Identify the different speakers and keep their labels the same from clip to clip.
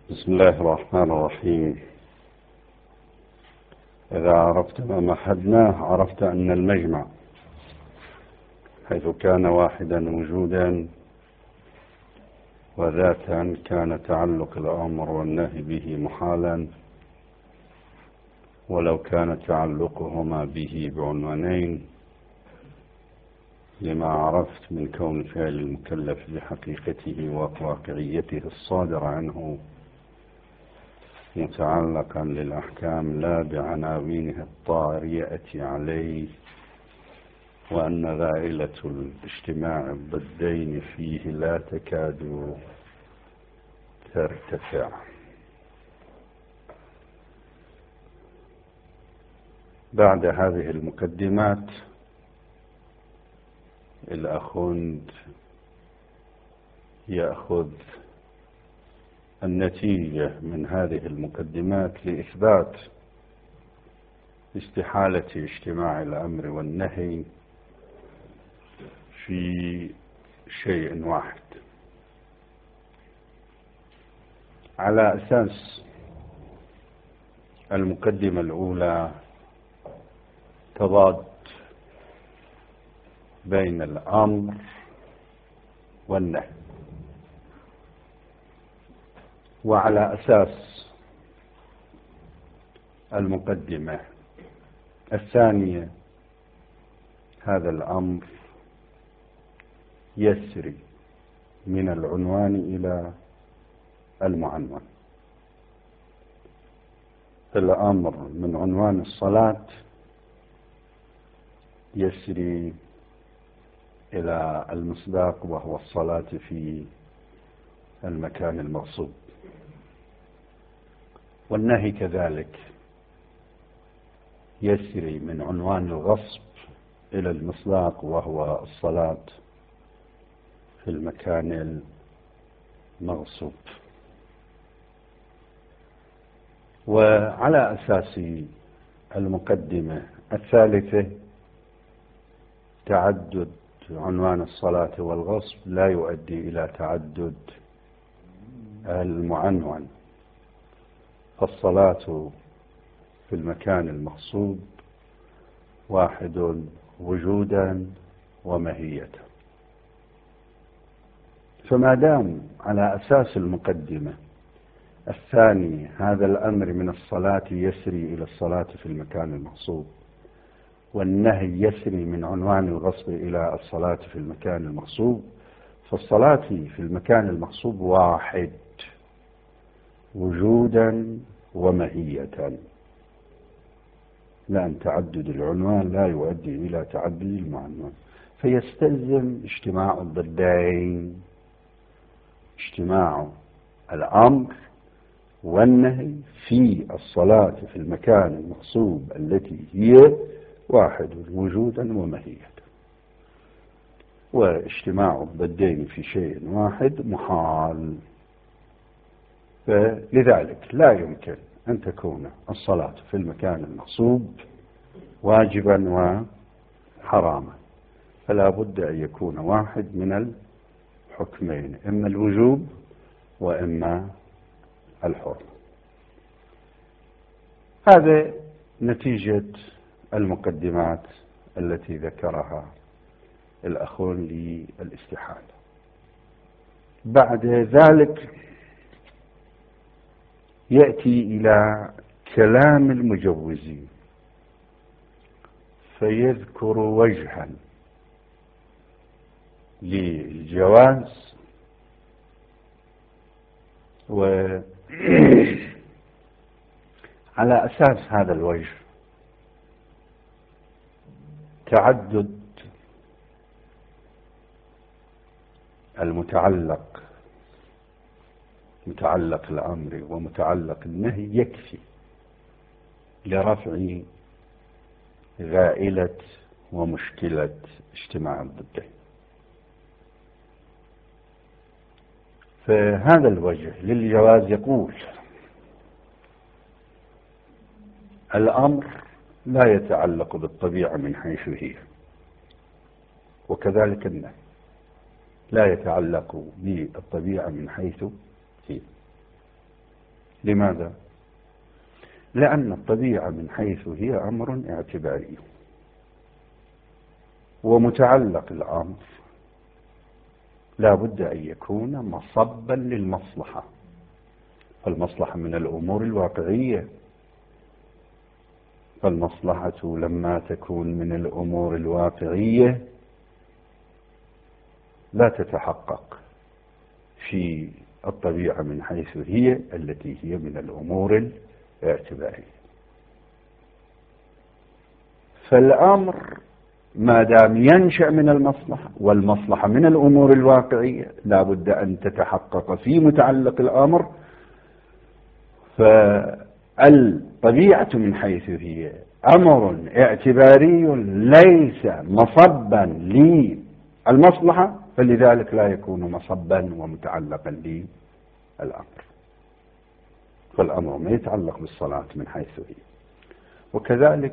Speaker 1: بسم الله الرحمن الرحيم. إذا عرفت ما مهدناه عرفت أن المجمع حيث كان واحدا وجودا وذاتا كان تعلق الأمر والنهي به محالا، ولو كان تعلقهما به بعنوانين، لما عرفت من كون فعل المكلف بحقيقته وواقعيته الصادرة عنه متعلقا للأحكام لا بعناوينها الطارئة عليه، وأن غائلة الاجتماع الضدين فيه لا تكاد ترتفع. بعد هذه المقدمات الأخوند يأخذ النتيجة من هذه المقدمات لإثبات استحالة اجتماع الأمر والنهي في شيء واحد، على أساس المقدمة الأولى تضاد بين الأمر والنهي، وعلى أساس المقدمة الثانية هذا الأمر يسري من العنوان إلى المعنون. الأمر من عنوان الصلاة يسري إلى المصداق وهو الصلاة في المكان المغصوب، والنهي كذلك يسري من عنوان الغصب إلى المصداق وهو الصلاة في المكان المغصوب. وعلى أساس المقدمة الثالثة تعدد عنوان الصلاة والغصب لا يؤدي إلى تعدد المعنون، فالصلاة في المكان المغصوب واحد وجودا وماهية. فما دام على أساس المقدمة الثاني هذا الأمر من الصلاة يسري إلى الصلاة في المكان المغصوب، والنهي يسري من عنوان الغصب إلى الصلاة في المكان المغصوب، فالصلاة في المكان المغصوب واحد وجودا وماهية، لأن تعدد العنوان لا يؤدي إلى تعدد المعنون، فيستلزم اجتماع الضدين، اجتماع الأمر والنهي في الصلاة في المكان المغصوب التي هي واحد وجودا وماهية، واجتماع الضدين في شيء واحد محال. فلذلك لا يمكن أن تكون الصلاة في المكان المغصوب واجبا وحراما، فلا بد أن يكون واحد من الحكمين، إما الوجوب وإما الحرمة. هذا نتيجة المقدمات التي ذكرها الأخون للاستحالة. بعد ذلك يأتي إلى كلام المجوزين فيذكر وجها للجواز، وعلى أساس هذا الوجه تعدد المتعلق، متعلق الأمر ومتعلق النهي، يكفي لرفع غائلة ومشكلة اجتماع الضدين. فهذا الوجه للجواز يقول الأمر لا يتعلق بالطبيعة من حيث هي، وكذلك النهي لا يتعلق بالطبيعة من حيث هي. لماذا؟ لأن الطبيعة من حيث هي أمر اعتباري، ومتعلق الأمر لا بد أن يكون مصبا للمصلحة، فالمصلحة من الأمور الواقعية، فالمصلحة لما تكون من الأمور الواقعية لا تتحقق في الطبيعة من حيث هي التي هي من الأمور الاعتبارية. فالأمر ما دام ينشأ من المصلحة، والمصلحة من الأمور الواقعية، لا بد أن تتحقق في متعلق الأمر. فالطبيعة من حيث هي أمر اعتباري ليس مصبا للمصلحة، فلذلك لا يكون مصبا ومتعلقا للأمر. فالأمر ما يتعلق بالصلاة من حيث هي. وكذلك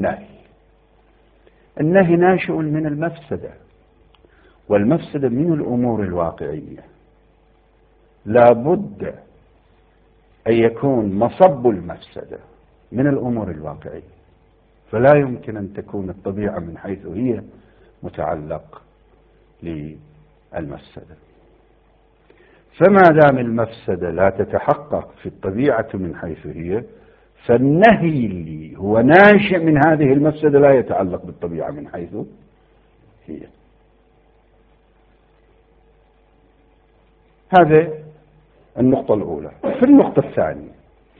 Speaker 1: النهي ناشئ من المفسدة، والمفسدة من الأمور الواقعية، لا بد أن يكون مصب المفسدة من الأمور الواقعية، فلا يمكن أن تكون الطبيعة من حيث هي متعلق للمفسدة. فما دام المفسدة لا تتحقق في الطبيعة من حيث هي، فالنهي اللي هو ناشئ من هذه المفسدة لا يتعلق بالطبيعة من حيث هي. هذه النقطة الأولى. في النقطة الثانية،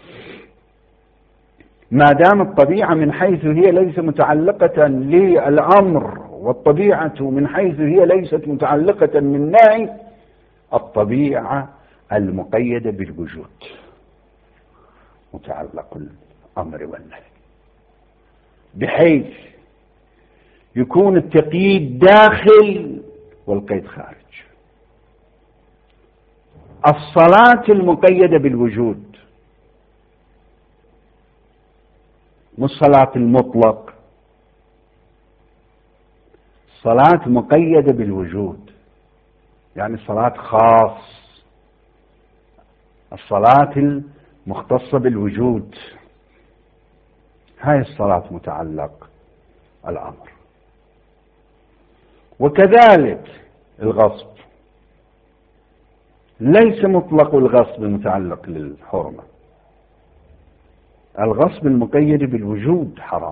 Speaker 1: ما دام الطبيعة من حيث هي ليس متعلقة للأمر، والطبيعة من حيث هي ليست متعلقة من نهي، الطبيعة المقيدة بالوجود متعلق الأمر والنهي، بحيث يكون التقييد داخل والقيد خارج. الصلاة المقيدة بالوجود، مش صلاة المطلق، صلاة مقيدة بالوجود، يعني صلاة خاص، الصلاة المختصة بالوجود، هاي الصلاة متعلق الأمر. وكذلك الغصب، ليس مطلق الغصب متعلق للحرمة، الغصب المقيد بالوجود حرام.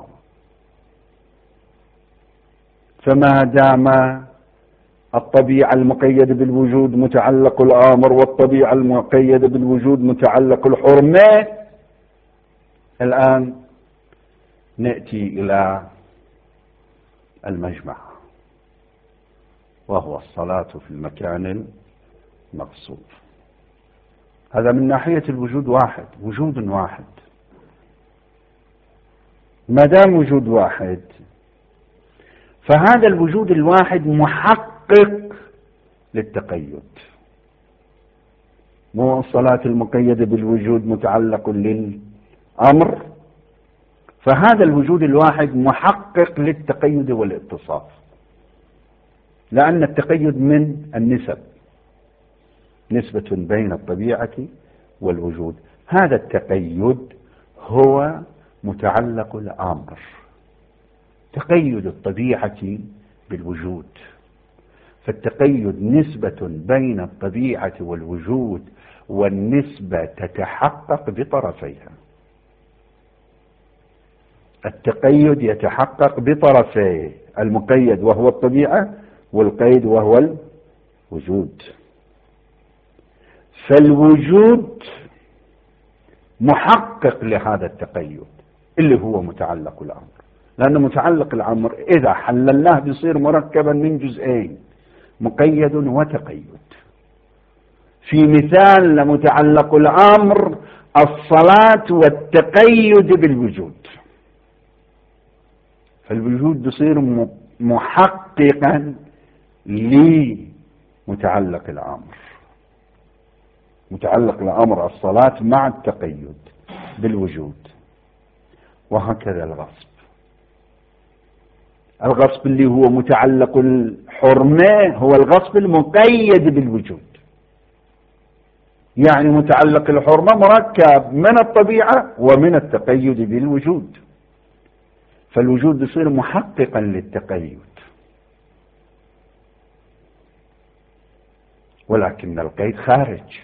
Speaker 1: فما دام الطبيعة المقيدة بالوجود متعلق الأمر، والطبيعة المقيدة بالوجود متعلق الحرمة، الآن نأتي إلى المجمع، وهو الصلاة في المكان المغصوب. هذا من ناحية الوجود واحد، وجود واحد. ما دام وجود واحد، فهذا الوجود الواحد محقق للتقيد. مو الصلاة المقيدة بالوجود متعلق للأمر، فهذا الوجود الواحد محقق للتقيد والاتصاف، لأن التقيد من النسب، نسبة بين الطبيعة والوجود. هذا التقيد هو متعلق الأمر، تقيد الطبيعة بالوجود. فالتقيد نسبة بين الطبيعة والوجود، والنسبة تتحقق بطرفيها. التقيد يتحقق بطرفيه، المقيد وهو الطبيعة، والقيد وهو الوجود. فالوجود محقق لهذا التقيد اللي هو متعلق الأمر، لأن متعلق الأمر إذا حللناه بيصير مركبا من جزئين، مقيد وتقيد. في مثال لمتعلق الأمر الصلاة والتقيد بالوجود، فالوجود بيصير محققا لمتعلق الأمر، متعلق الأمر الصلاة مع التقيد بالوجود. وهكذا الغصب اللي هو متعلق الحرمة هو الغصب المقيد بالوجود، يعني متعلق الحرمة مركب من الطبيعة ومن التقيد بالوجود، فالوجود يصير محققا للتقيد، ولكن القيد خارج.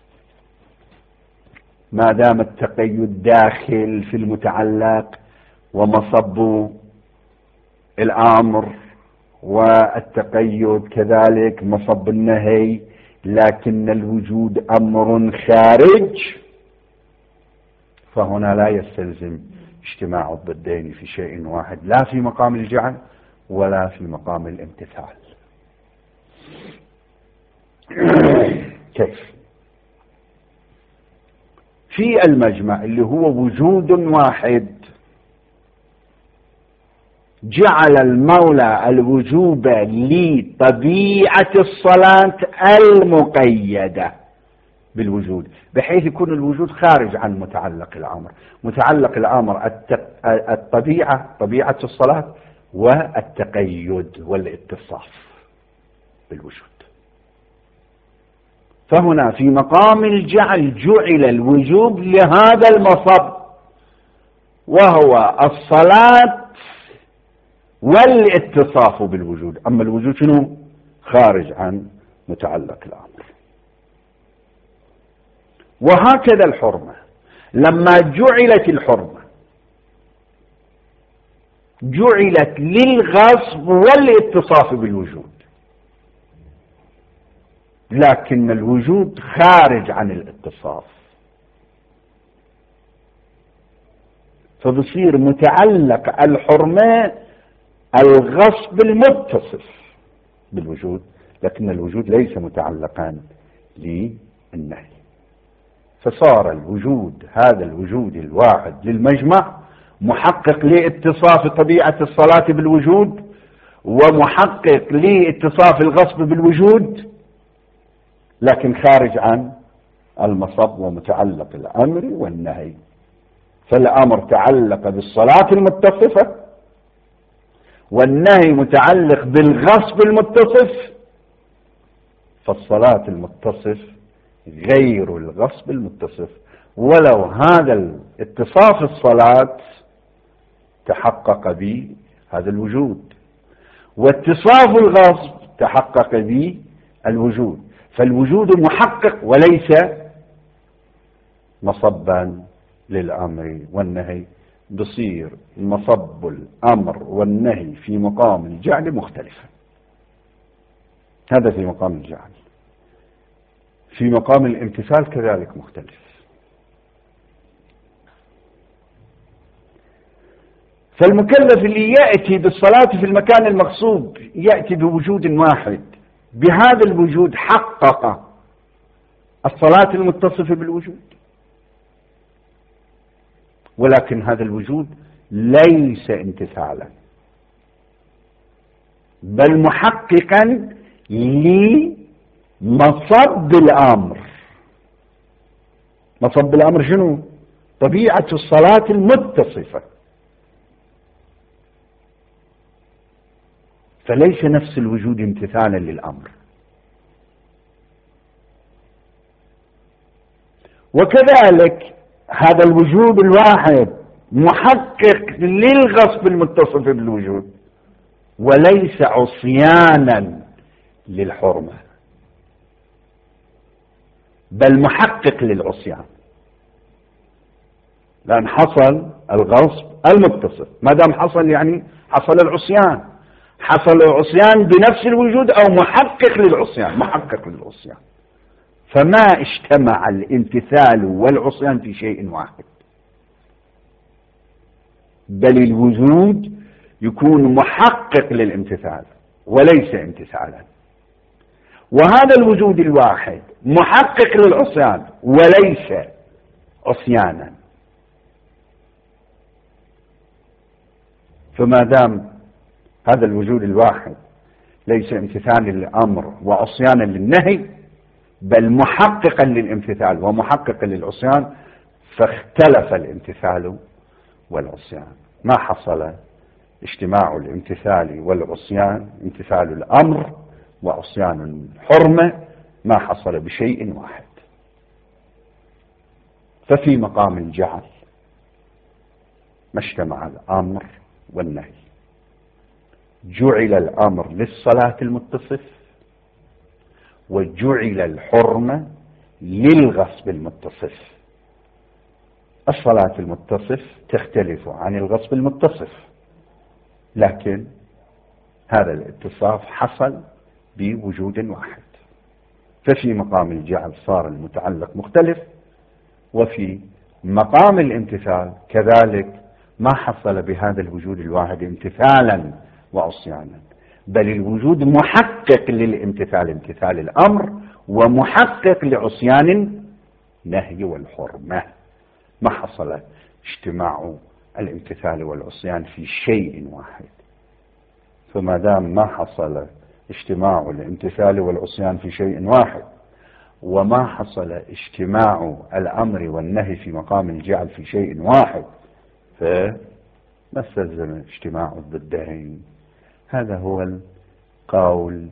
Speaker 1: ما دام التقيد داخل في المتعلق ومصب الأمر، والتقيد كذلك مصب النهي، لكن الوجود أمر خارج، فهنا لا يستلزم اجتماع الضدين في شيء واحد، لا في مقام الجعل ولا في مقام الامتثال. كيف؟ في المجمع اللي هو وجود واحد جعل المولى الوجوب لطبيعة الصلاة المقيدة بالوجود، بحيث يكون الوجود خارج عن متعلق الأمر. متعلق الأمر الطبيعة، طبيعة الصلاة، والتقيد والاتصاف بالوجود. فهنا في مقام الجعل جعل الوجوب لهذا المصب، وهو الصلاة والاتصاف بالوجود. أما الوجود شنو؟ خارج عن متعلق الأمر. وهكذا الحرمة، لما جعلت الحرمة جعلت للغصب والاتصاف بالوجود، لكن الوجود خارج عن الاتصاف، فبصير متعلق الحرمة الغصب المتصف بالوجود، لكن الوجود ليس متعلقا للنهي. فصار الوجود، هذا الوجود الواحد للمجمع، محقق لاتصاف طبيعة الصلاة بالوجود، ومحقق لاتصاف الغصب بالوجود، لكن خارج عن المصب ومتعلق الأمر والنهي. فالأمر تعلق بالصلاة المتصفة، والنهي متعلق بالغصب المتصف، فالصلاة المتصف غير الغصب المتصف، ولو هذا الاتصاف الصلاة تحقق به هذا الوجود، واتصاف الغصب تحقق به الوجود، فالوجود محقق وليس مصبا للأمر والنهي. بصير مصب الأمر والنهي في مقام الجعل مختلفا. هذا في مقام الجعل. في مقام الامتثال كذلك مختلف. فالمكلف اللي يأتي بالصلاة في المكان المغصوب يأتي بوجود واحد، بهذا الوجود حقق الصلاة المتصفة بالوجود، ولكن هذا الوجود ليس امتثالا، بل محققا لمصب الأمر. مصب الأمر شنو؟ طبيعة الصلاة المتصفة، فليس نفس الوجود امتثالا للأمر. وكذلك هذا الوجود الواحد محقق للغصب المتصف بالوجود، وليس عصيانا للحرمة، بل محقق للعصيان، لأن حصل الغصب المتصف. ما دام حصل يعني حصل العصيان، حصل العصيان بنفس الوجود أو محقق للعصيان، محقق للعصيان. فما اجتمع الامتثال والعصيان في شيء واحد، بل الوجود يكون محقق للامتثال وليس امتثالا، وهذا الوجود الواحد محقق للعصيان وليس عصيانا. فما دام هذا الوجود الواحد ليس امتثالا للأمر وعصيانا للنهي، بل محققا للامتثال ومحققا للعصيان، فاختلف الامتثال والعصيان. ما حصل اجتماع الامتثال والعصيان، امتثال الأمر وعصيان الحرمة، ما حصل بشيء واحد. ففي مقام الجعل ما اجتمع الأمر والنهي. جعل الأمر للصلاة المتصف، وجعل الحرمة للغصب المتصف. الصلاة المتصف تختلف عن الغصب المتصف، لكن هذا الاتصاف حصل بوجود واحد، ففي مقام الجعل صار المتعلق مختلف، وفي مقام الامتثال كذلك ما حصل بهذا الوجود الواحد امتثالا وعصيانا، بل الوجود محقق للامتثال امتثال الأمر، ومحقق لعصيان النهي والحرمة. ما حصل اجتماع الامتثال والعصيان في شيء واحد، فما دام ما حصل اجتماع الامتثال والعصيان في شيء واحد، وما حصل اجتماع الأمر والنهي في مقام الجعل في شيء واحد، فما استلزم اجتماع الضدين. هذا هو القول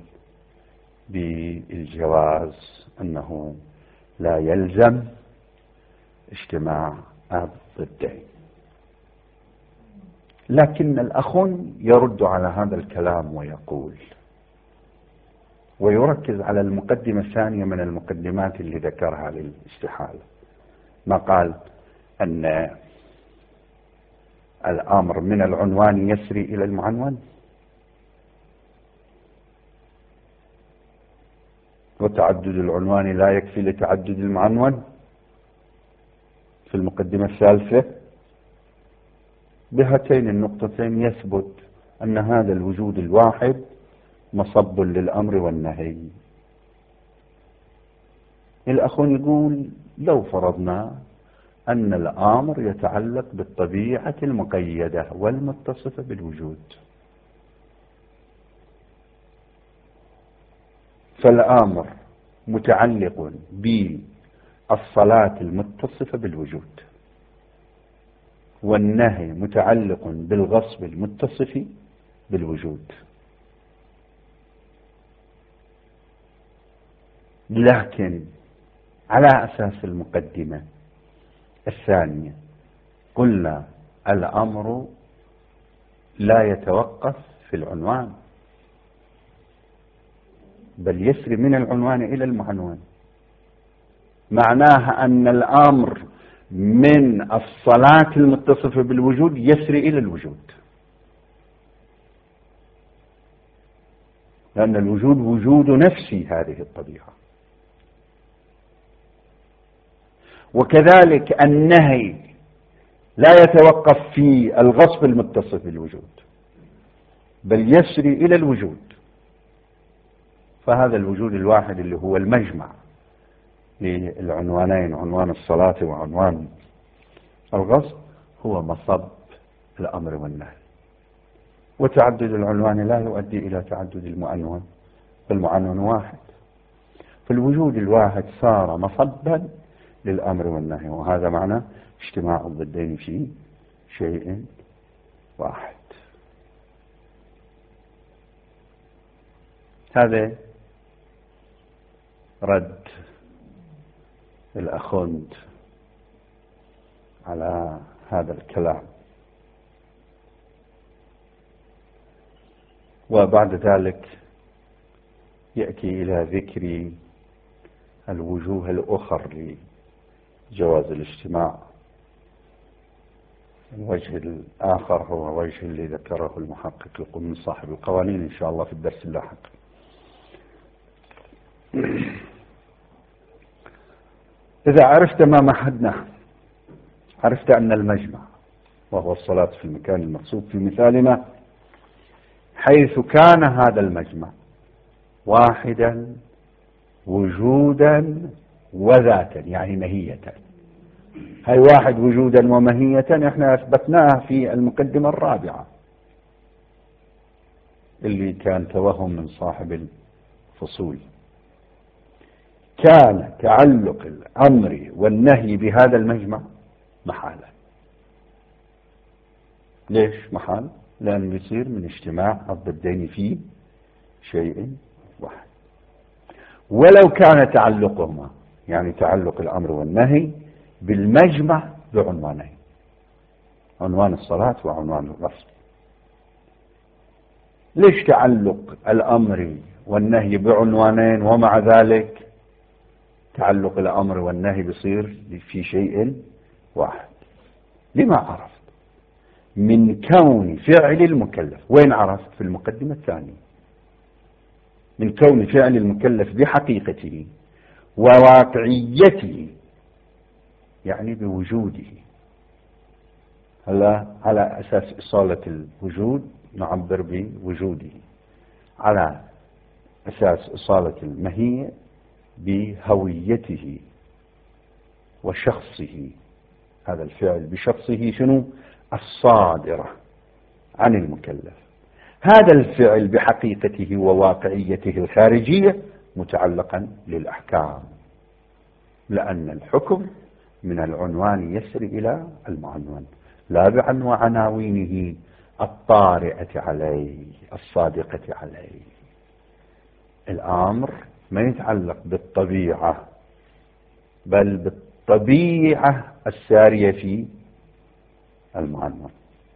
Speaker 1: بالجواز، أنه لا يلزم اجتماع الضدين. لكن الأخون يرد على هذا الكلام ويقول، ويركز على المقدمة الثانية من المقدمات اللي ذكرها للاستحالة، ما قال أن الأمر من العنوان يسري إلى المعنون، وتعدد العنوان لا يكفي لتعدد المعنون في المقدمة الثالثة. بهاتين النقطتين يثبت أن هذا الوجود الواحد مصب للأمر والنهي. الأخون يقول لو فرضنا أن الأمر يتعلق بالطبيعة المقيدة والمتصفة بالوجود، فالأمر متعلق بالصلاة المتصفة بالوجود، والنهي متعلق بالغصب المتصف بالوجود. لكن على أساس المقدمة الثانية قلنا الأمر لا يتوقف في العنوان، بل يسري من العنوان إلى المعنون. معناها أن الأمر من الصلاة المتصفة بالوجود يسري إلى الوجود، لأن الوجود وجود نفسي هذه الطبيعة. وكذلك النهي لا يتوقف في الغصب المتصف بالوجود، بل يسري إلى الوجود. فهذا الوجود الواحد اللي هو المجمع للعنوانين، عنوان الصلاة وعنوان الغصب، هو مصب الأمر والنهي. وتعدد العنوان لا يؤدي إلى تعدد المعنون، فالمعنون واحد، فالوجود الواحد صار مصبا للأمر والنهي، وهذا معنى اجتماع الضدين في شيء واحد. هذا رد الأخوند على هذا الكلام. وبعد ذلك يأتي إلى ذكر الوجوه الأخر لجواز الاجتماع. الوجه الآخر هو وجه اللي ذكره المحقق القم صاحب القوانين إن شاء الله في الدرس اللاحق. إذا عرفت ما محدنا، عرفت أن المجمع وهو الصلاة في المكان المقصود في مثالنا، حيث كان هذا المجمع واحدا وجودا وذاتا، يعني ماهية. هاي واحد وجودا وماهية احنا اثبتناها في المقدمة الرابعة اللي كان توهم من صاحب الفصول. كان تعلق الأمر والنهي بهذا المجمع محالا. ليش محال؟ لأنه يصير من اجتماع الضدين في شيء واحد. ولو كان تعلقهما، يعني تعلق الأمر والنهي بالمجمع بعنوانين: عنوان الصلاة وعنوان الغسل. ليش تعلق الأمر والنهي بعنوانين ومع ذلك تعلق الأمر والنهي بيصير في شيء واحد؟ لما عرفت؟ من كون فعل المكلف. وين عرفت؟ في المقدمة الثانية. من كون فعل المكلف بحقيقته وواقعيته، يعني بوجوده. هلا على أساس إصالة الوجود نعبر بوجوده، على أساس إصالة المهية بهويته وشخصه. هذا الفعل بشخصه شنو؟ الصادرة عن المكلف. هذا الفعل بحقيقته وواقعيته الخارجية متعلقا للأحكام، لأن الحكم من العنوان يسري إلى المعنون، لا بعناوينه الطارئة عليه الصادقة عليه. الأمر ما يتعلق بالطبيعة، بل بالطبيعة السارية في المعنون.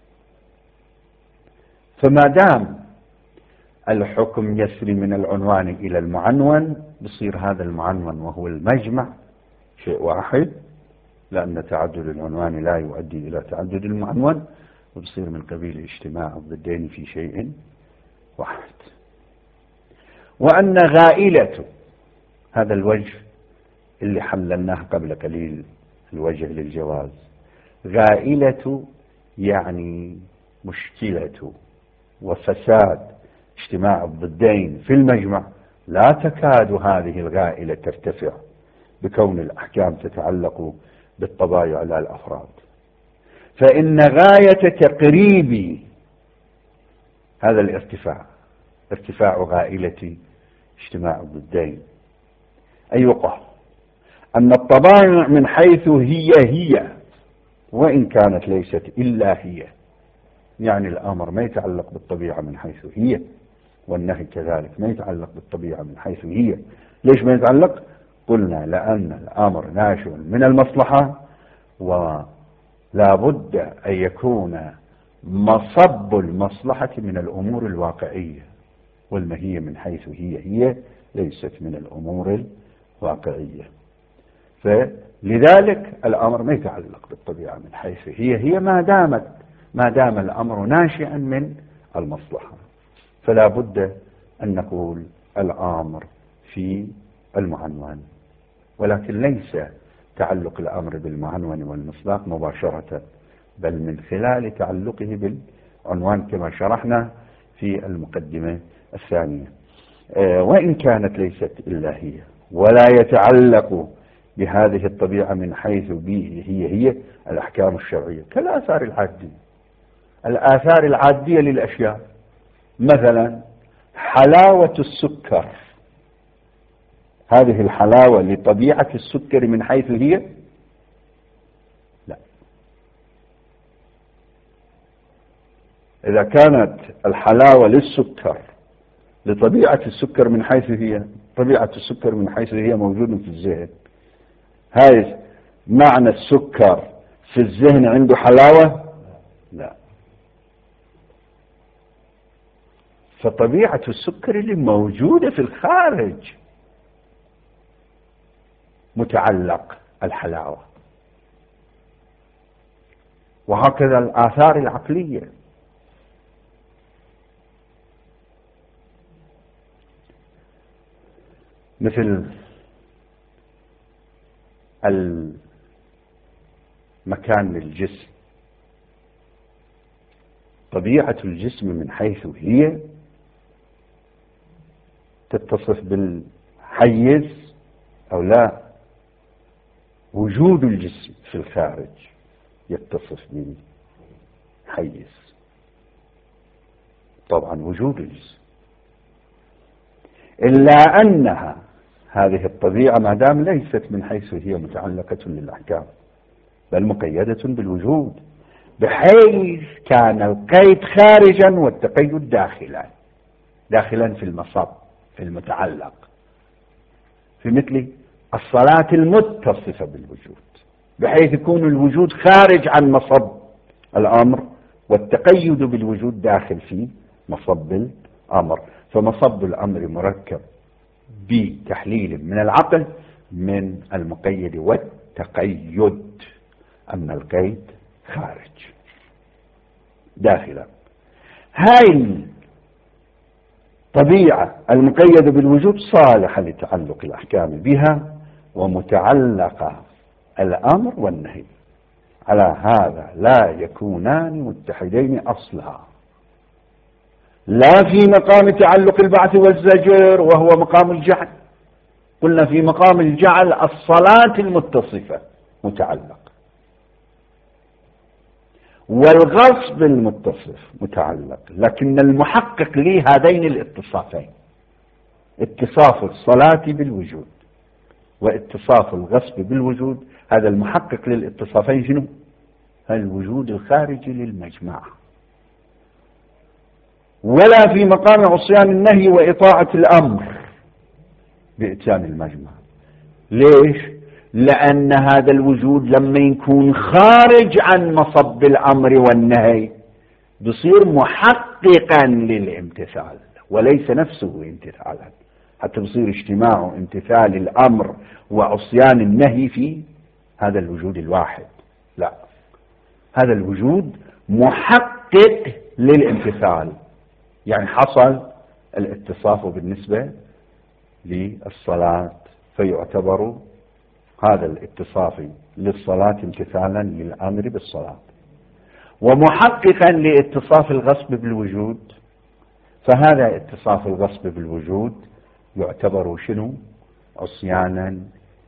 Speaker 1: فما دام الحكم يسري من العنوان إلى المعنون، بصير هذا المعنون وهو المجمع شيء واحد، لأن تعدد العنوان لا يؤدي إلى تعدد المعنون، وبصير من قبيل اجتماع الضدين في شيء واحد. وأن غائلة هذا الوجه اللي حللناه قبل قليل، الوجه للجواز، غائلة يعني مشكلة وفساد اجتماع الضدين في المجمع. لا تكاد هذه الغائلة ترتفع بكون الأحكام تتعلق بالطبائع لا الأفراد، فإن غاية تقريب هذا الارتفاع ارتفاع غائلة اجتماع الضدين، أي يقال أن الطبائع من حيث هي وإن كانت ليست إلا هي، يعني الأمر ما يتعلق بالطبيعة من حيث هي، والنهي كذلك ما يتعلق بالطبيعة من حيث هي. ليش ما يتعلق؟ قلنا لأن الأمر ناشئ من المصلحة، ولا بد أن يكون مصب المصلحة من الأمور الواقعية، والمهية من حيث هي ليست من الأمور الواقعية. فلذلك الأمر ما يتعلق بالطبيعة من حيث هي ما دام الأمر ناشئا من المصلحة، فلا بد أن نقول الأمر في المعنون. ولكن ليس تعلق الأمر بالمعنون والمصداق مباشرة، بل من خلال تعلقه بالعنوان كما شرحنا في المقدمة الثانية. وإن كانت ليست إلا هي، ولا يتعلق بهذه الطبيعة من حيث به هي الأحكام الشرعية كالآثار العادية. الآثار العادية للأشياء، مثلا حلاوة السكر، هذه الحلاوة لطبيعة السكر من حيث هي؟ لا. إذا كانت الحلاوة للسكر لطبيعة السكر من حيث هي، طبيعة السكر من حيث هي موجودة في الذهن، هاي معنى السكر في الذهن عنده حلاوة؟ لا. فطبيعة السكر اللي موجودة في الخارج متعلق الحلاوة. وهكذا الآثار العقلية، مثل المكان للجسم، طبيعة الجسم من حيث هي تتصف بالحيز أو لا؟ وجود الجسم في الخارج يتصف بالحيز، طبعا وجود الجسم، إلا أنها هذه الطبيعة ما دام ليست من حيث هي متعلقة للأحكام، بل مقيدة بالوجود، بحيث كان القيد خارجا والتقيد داخلا في المصب، في المتعلق، في مثل الصلاة المتصفة بالوجود. بحيث يكون الوجود خارج عن مصب الأمر والتقيد بالوجود داخل في مصب الأمر. فمصب الأمر مركب بتحليل من العقل من المقيد والتقيد، أما القيد خارج داخلا. هاي الطبيعة المقيدة بالوجود صالحة لتعلق الأحكام بها ومتعلقة الأمر والنهي، على هذا لا يكونان متحدين أصلا، لا في مقام تعلق البعث والزجر وهو مقام الجعل. قلنا في مقام الجعل الصلاة المتصفة متعلق، والغصب المتصف متعلق، لكن المحقق لهذين الاتصافين اتصاف الصلاة بالوجود واتصاف الغصب بالوجود، هذا المحقق للاتصافين شنو؟ الوجود الخارجي للمجمع. ولا في مقام عصيان النهي وإطاعة الأمر بإتيان المجمع. ليش؟ لأن هذا الوجود لما يكون خارج عن مصب الأمر والنهي بصير محققا للامتثال وليس نفسه امتثالا، حتى بصير اجتماع امتثال الأمر وعصيان النهي في هذا الوجود الواحد. لا، هذا الوجود محقق للامتثال، يعني حصل الاتصاف بالنسبة للصلاة، فيعتبر هذا الاتصاف للصلاة امتثالا للأمر بالصلاة، ومحققا لاتصاف الغصب بالوجود، فهذا اتصاف الغصب بالوجود يعتبر شنو؟ عصيانا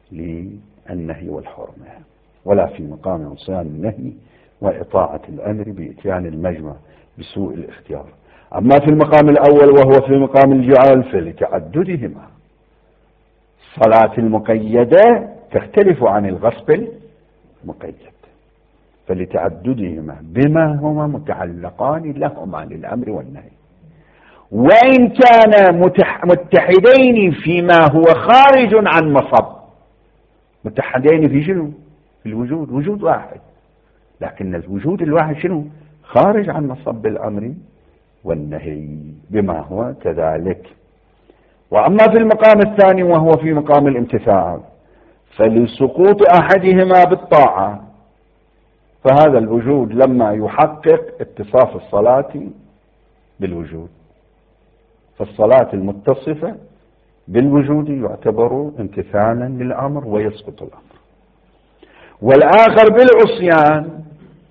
Speaker 1: للنهي والحرمة. ولا في مقام عصيان النهي وإطاعة الأمر بإتيان المجمع بسوء الاختيار. أما في المقام الأول وهو في مقام الجعل فلتعددهما الصلاة المقيدة تختلف عن الغصب المقيد، فلتعددهما بما هما متعلقان لهما للأمر والنهي، وإن كان متحدين فيما هو خارج عن مصب. متحدين في شنو؟ في الوجود، وجود واحد، لكن الوجود الواحد شنو؟ خارج عن مصب الأمر والنهي بما هو كذلك. وأما في المقام الثاني وهو في مقام الامتثال فلسقوط أحدهما بالطاعة، فهذا الوجود لما يحقق اتصاف الصلاة بالوجود، فالصلاة المتصفة بالوجود يعتبر امتثالا للأمر ويسقط الأمر. والآخر بالعصيان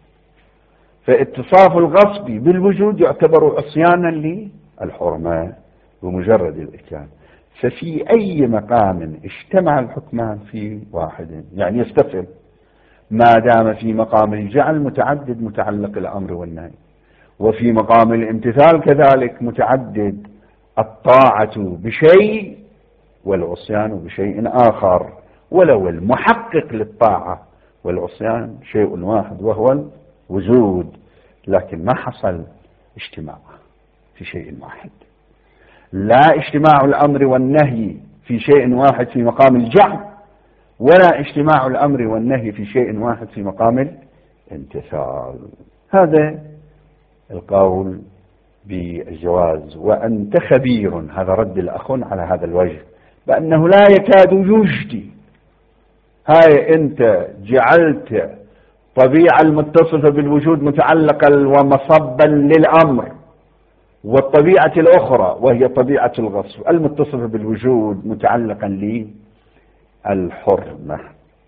Speaker 1: فاتصاف الغصب بالوجود يعتبر عصيانا للحرمة بمجرد الإتيان. ففي أي مقام اجتمع الحكمان في واحد يعني يستفل، ما دام في مقام الجعل متعدد متعلق الأمر والنهي، وفي مقام الامتثال كذلك متعدد الطاعة بشيء والعصيان بشيء آخر، ولو المحقق للطاعة والعصيان شيء واحد وهو الوجود، لكن ما حصل اجتماع في شيء واحد، لا اجتماع الأمر والنهي في شيء واحد في مقام الجعل، ولا اجتماع الأمر والنهي في شيء واحد في مقام الامتثال. هذا القول بالجواز. وأنت خبير، هذا رد الأخ على هذا الوجه بأنه لا يكاد يجدي. هاي أنت جعلت طبيعة المتصفة بالوجود متعلقة ومصبا للأمر، والطبيعة الأخرى وهي طبيعة الغصب المتصفة بالوجود متعلقا للحرمة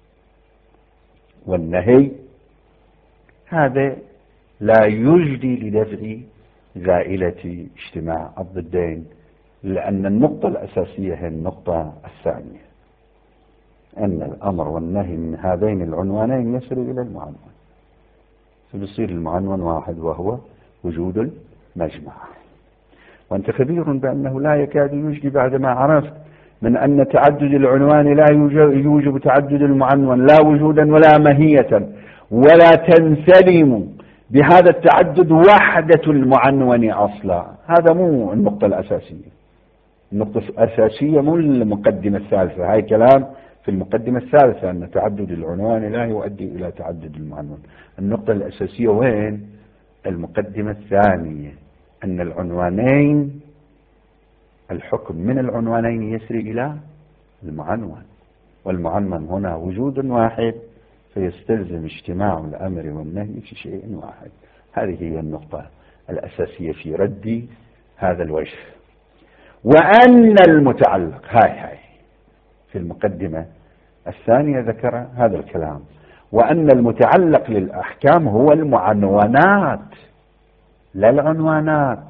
Speaker 1: والنهي. هذا لا يجدي لدفع زائلة اجتماع الضدين، لأن النقطة الأساسية هي النقطة الثانية، أن الأمر والنهي من هذين العنوانين يصل إلى المعنون، فبصير المعنون واحد وهو وجود المجمع. وأنت خبير بأنه لا يكاد يجدي بعدما عرفت من أن تعدد العنوان لا يوجب تعدد المعنون لا وجودا ولا ماهية، ولا تنسلم بهذا التعدد وحدة المعنون أصلا. هذا مو النقطة الأساسية. النقطة الأساسية مو المقدمة الثالثة، هاي كلام في المقدمة الثالثة أن تعدد العنوان لا يؤدي إلى تعدد المعنون. النقطة الأساسية وين؟ المقدمة الثانية، أن العنوانين الحكم من العنوانين يسري إلى المعنون، والمعنون هنا وجود واحد فيستلزم اجتماع الأمر والنهي في شيء واحد. هذه هي النقطة الأساسية في رد هذا الوجه. وأن المتعلق هاي في المقدمة الثانية ذكر هذا الكلام، وأن المتعلق للأحكام هو المعنونات لا العنوانات،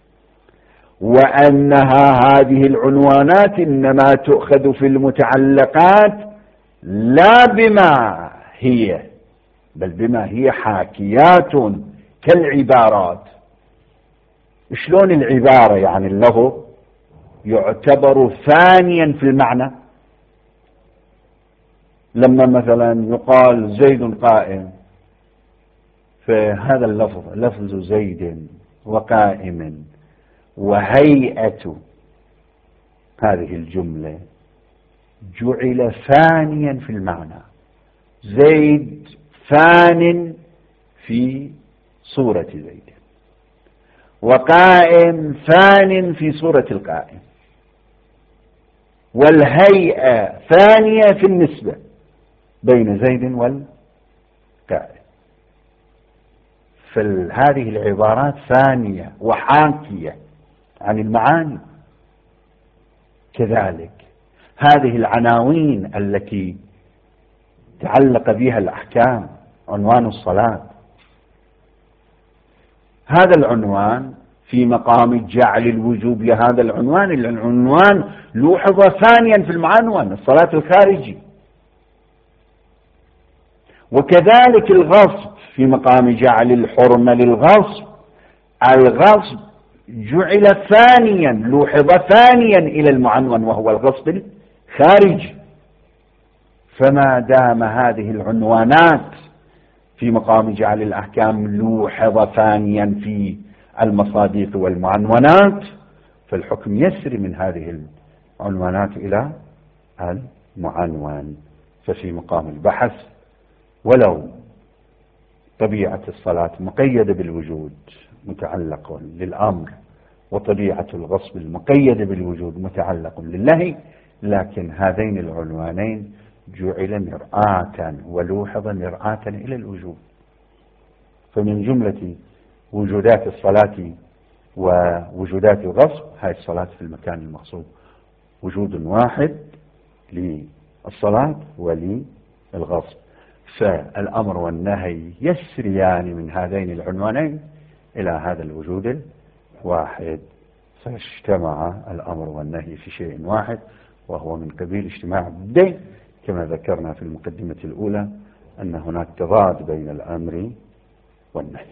Speaker 1: وأنها هذه العنوانات إنما تؤخذ في المتعلقات لا بما هي بل بما هي حاكيات كالعبارات. شلون العبارة؟ يعني اللفظ يعتبر ثانيا في المعنى. لما مثلا يقال زيد قائم، فهذا اللفظ لفظ زيد وقائم وهيئة هذه الجملة جعل ثانيا في المعنى. زيد ثان في صورة زيد، وقائم ثان في صورة القائم، والهيئة ثانية في النسبة بين زيد والقائم. فهذه العبارات ثانية وحاكية عن المعاني. كذلك هذه العناوين التي تعلق بها الأحكام، عنوان الصلاة، هذا العنوان في مقام جعل الوجوب لهذا العنوان، العنوان لوحظ ثانيا في المعنون الصلاة الخارجي. وكذلك الغصب في مقام جعل الحرمة للغصب، الغصب جعل ثانيا لوحظ ثانيا إلى المعنون وهو الغصب الخارجي. فما دام هذه العنوانات في مقام جعل الأحكام لوحظ ثانيا في المصادق والمعنونات، فالحكم يسري من هذه العنوانات إلى المعنون. ففي مقام البحث ولو طبيعة الصلاة مقيدة بالوجود متعلق للأمر، وطبيعة الغصب المقيدة بالوجود متعلق للنهي، لكن هذين العنوانين جعل مرآة ولوحظ مرآة إلى الوجوب. فمن جملة وجودات الصلاة ووجودات الغصب هاي الصلاة في المكان المغصوب وجود واحد للصلاة وللغصب، فالأمر والنهي يسريان من هذين العنوانين إلى هذا الوجود الواحد، فاجتمع الأمر والنهي في شيء واحد، وهو من قبيل اجتماع الدين، كما ذكرنا في المقدمة الأولى أن هناك تضاد بين الأمر والنهي.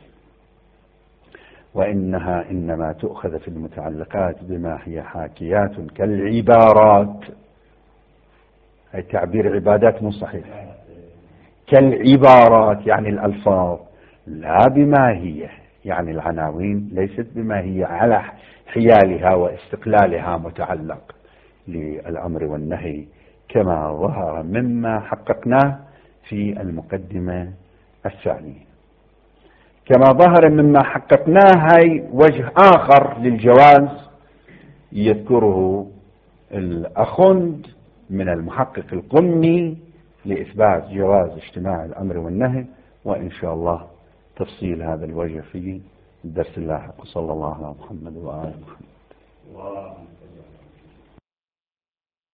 Speaker 1: وإنها إنما تؤخذ في المتعلقات بما هي حاكيات كالعبارات، هي تعبير عبادات مو صحيح، كالعبارات يعني الألفاظ، لا بما هي يعني العناوين ليست بما هي على حيالها واستقلالها متعلق للأمر والنهي، كما ظهر مما حققناه في المقدمة الثانية. كما ظهر مما حققناه هاي وجه آخر للجواز يذكره الأخند من المحقق القمي لإثبات جواز اجتماع الأمر والنهي، وإن شاء الله تفصيل هذا الوجه في الدرس اللاحق. صلى الله على محمد وآل محمد.